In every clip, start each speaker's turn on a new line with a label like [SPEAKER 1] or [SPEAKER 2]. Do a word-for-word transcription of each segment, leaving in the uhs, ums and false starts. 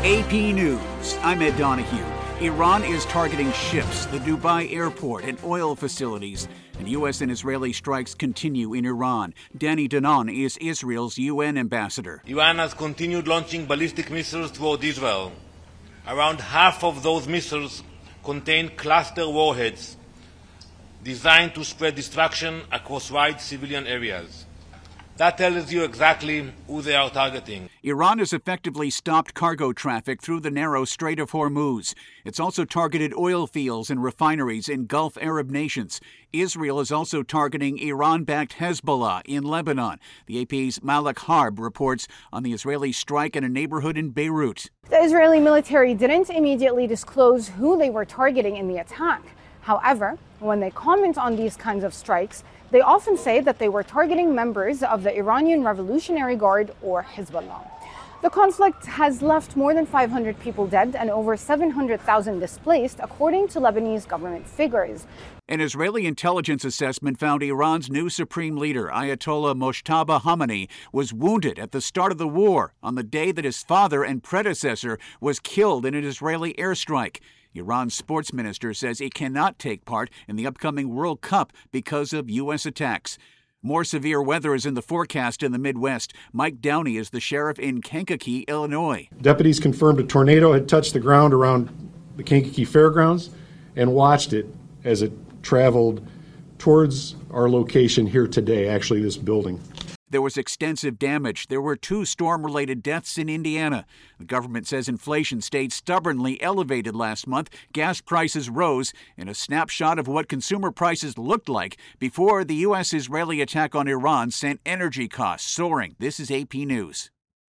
[SPEAKER 1] A P News, I'm Ed Donahue. Iran is targeting ships, the Dubai airport, and oil facilities. And U S and Israeli strikes continue in Iran. Danny Danon is Israel's U N ambassador.
[SPEAKER 2] Iran has continued launching ballistic missiles toward Israel. Around half of those missiles contain cluster warheads designed to spread destruction across wide civilian areas. That tells you exactly who they are targeting.
[SPEAKER 1] Iran has effectively stopped cargo traffic through the narrow Strait of Hormuz. It's also targeted oil fields and refineries in Gulf Arab nations. Israel is also targeting Iran-backed Hezbollah in Lebanon. The A P's Malak Harb reports on the Israeli strike in a neighborhood in Beirut.
[SPEAKER 3] The Israeli military didn't immediately disclose who they were targeting in the attack. However, when they comment on these kinds of strikes, they often say that they were targeting members of the Iranian Revolutionary Guard, or Hezbollah. The conflict has left more than five hundred people dead and over seven hundred thousand displaced, according to Lebanese government figures.
[SPEAKER 1] An Israeli intelligence assessment found Iran's new supreme leader, Ayatollah Mojtaba Khamenei, was wounded at the start of the war on the day that his father and predecessor was killed in an Israeli airstrike. Iran's sports minister says it cannot take part in the upcoming World Cup because of U S attacks. More severe weather is in the forecast in the Midwest. Mike Downey is the sheriff in Kankakee, Illinois.
[SPEAKER 4] Deputies confirmed a tornado had touched the ground around the Kankakee Fairgrounds and watched it as it traveled towards our location here today, actually this building.
[SPEAKER 1] There was extensive damage. There were two storm-related deaths in Indiana. The government says inflation stayed stubbornly elevated last month. Gas prices rose in a snapshot of what consumer prices looked like before the U S-Israeli attack on Iran sent energy costs soaring. This is A P News.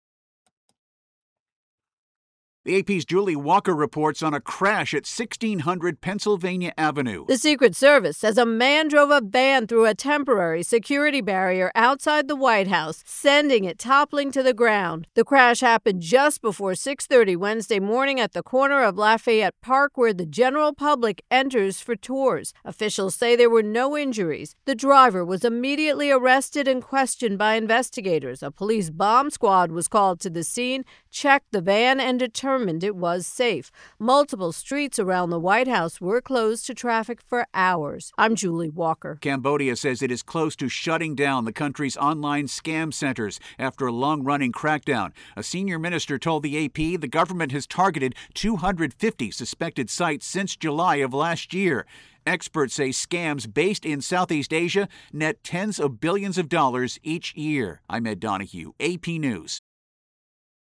[SPEAKER 1] The A P's Julie Walker reports on a crash at sixteen hundred Pennsylvania Avenue.
[SPEAKER 5] The Secret Service says a man drove a van through a temporary security barrier outside the White House, sending it toppling to the ground. The crash happened just before six thirty Wednesday morning at the corner of Lafayette Park, where the general public enters for tours. Officials say there were no injuries. The driver was immediately arrested and questioned by investigators. A police bomb squad was called to the scene, checked the van, and determined it was safe. Multiple streets around the White House were closed to traffic for hours. I'm Julie Walker.
[SPEAKER 1] Cambodia says it is close to shutting down the country's online scam centers after a long-running crackdown. A senior minister told the A P the government has targeted two hundred fifty suspected sites since July of last year. Experts say scams based in Southeast Asia net tens of billions of dollars each year. I'm Ed Donahue, A P News.